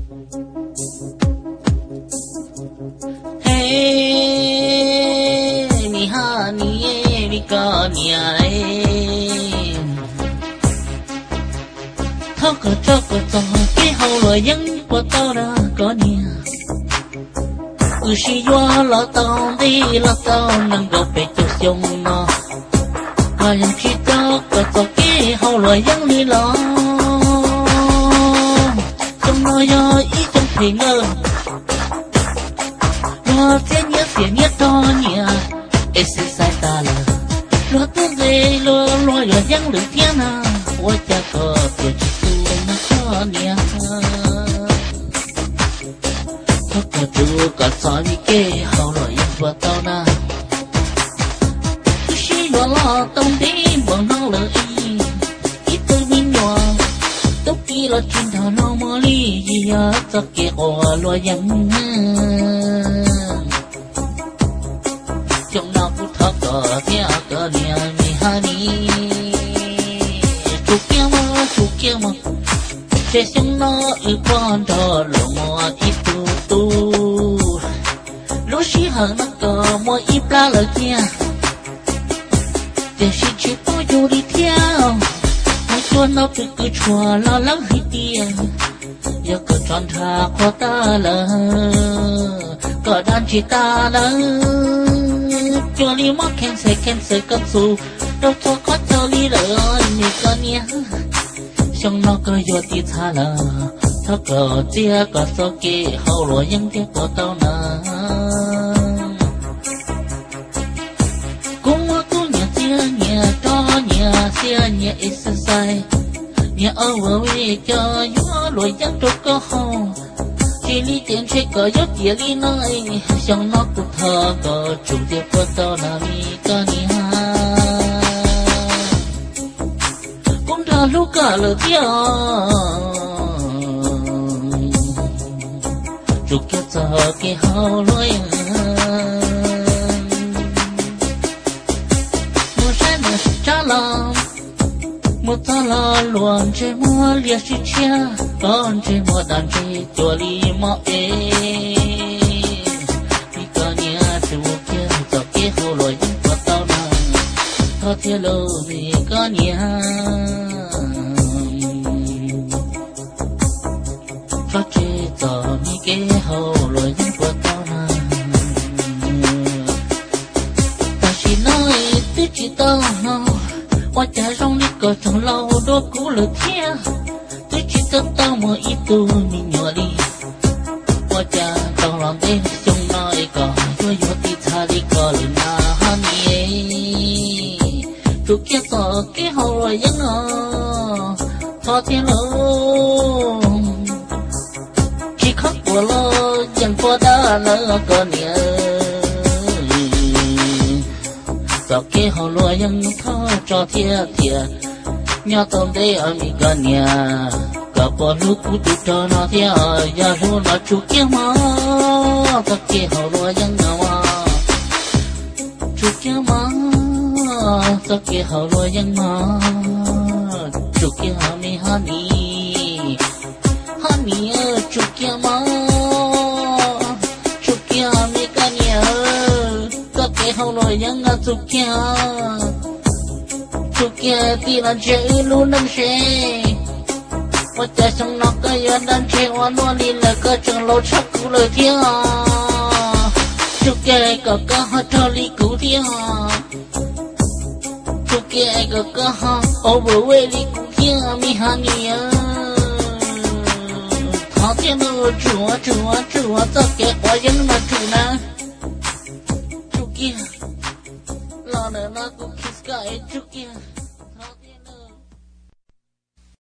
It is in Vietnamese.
mi ha mi ca nia thao cờ cho cờ tao cái hậu lời dân của tao đã có nia si yo lo tao đi lo tao nâng đầu về cho sông nó và những khi tao cờ tao cái hậu lời dân đi lo trong nó do ý trong thủy ngơ lo sẽ nhớ to nhỉ em sẽ sai ta là lo tôi về lo lo dân được thiên à ôi cha cờ tuổi chỉ tu nó khó nhỉ cờ tu cờ soi mi kê hậu rồi yên vừa tao na tu sĩ lo tông đi bằng nó lời ít tôi minh nhòa tóc kia là chuyện thằng nó mò li gì à tất kia họ lo yên trong nào cũng thắc cờ theo cờ nia mi ha ni chú kia mà sẽ sống nó ư con thọ lộ mò ít tu lúc xí hận nó cờ mò ít la lời kia để xin chịu tôi dù đi theo mỗi tuần nó cứ chùa lo lắng hết tiền giờ cờ tròn thà khó ta lờ cờ đàn chỉ ta lờ cho đi mất khen sẽ cấp su đâu cho có cho đi rồi mình có nhé trong nó cơ vô tí tha lờ thọ cờ chia cờ số kia hậu rồi những tiếng của tao nè cũng nhà chia nhà cho nhà chia nhà exercise nhà overweight cho gió lùi dắt trục có hông chỉ lý tiền chơi cờ gió tiền lý nơi trong nó cũng thơ cờ chủ tiêu của tao là mi có ni ha cũng thơ lúc cả lời tiêu chủ kia giờ kia hậu lối một sai một trả lòng một ta lo luôn chơi mua liệt chi chia con chơi mua đàn chơi tua li mò ê vì có nhà chú kia cho kia hồ lối của tao nè có thiết lô vì có nhà cho chơi cho mi kia hồ lối của tao nè ta chỉ nói tôi chỉ tao nó qua cha rong đi cờ trong lâu đôi cũ lời kia tôi chỉ tao tao mà ít tu mình nhỏ đi qua cha trong lòng đêm trong nói cờ cho vô tí tha đi cờ lời na han nhé chú kia tờ cái hậu rồi vẫn ngờ thọ thiên lô chỉ khóc của lo dần qua đã lỡ cờ nhẹ cho kia hậu lúaยังthọ cho thiệt nhớ tôm đây ở mi gần nhà cả bọn lúc cũ tụt cho nó thiệt giờ luôn là chú kia mà cho kia hậu lúaยังngào chú kia mà cho kia hậu lúaยังmà chú kia hậu mi honey chú kia mà chú kia mi gần nhà cái hậu lối những ngã chụp kia thì là chơi luôn đâm xe qua cha xong nó cái giờ đâm xe hoa luôn đi là cái trường lâu chắc cũ lời thiên chụp kia có họ cho lý cũ thiên chụp kia có họ overweight lý cũ thiên mi hàng nhỉ thọ thiên đâu chúa cho cái qua dân mà chủ na kia lo nè nó cũng kiss cái chút kia